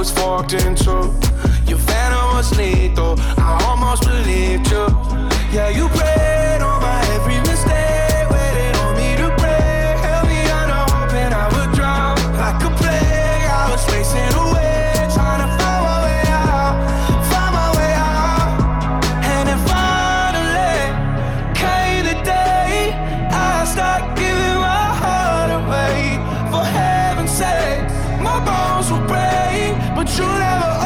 was forked in two. Your venom was lethal, I almost believed you. Yeah, you prayed on my every mistake, waited on me to break. Held me under hope and I would drop like a plague. I was racing away, trying to find my way out, find my way out. And then finally came the day I stopped giving my heart away. For heaven's sake, my bones will break, but you never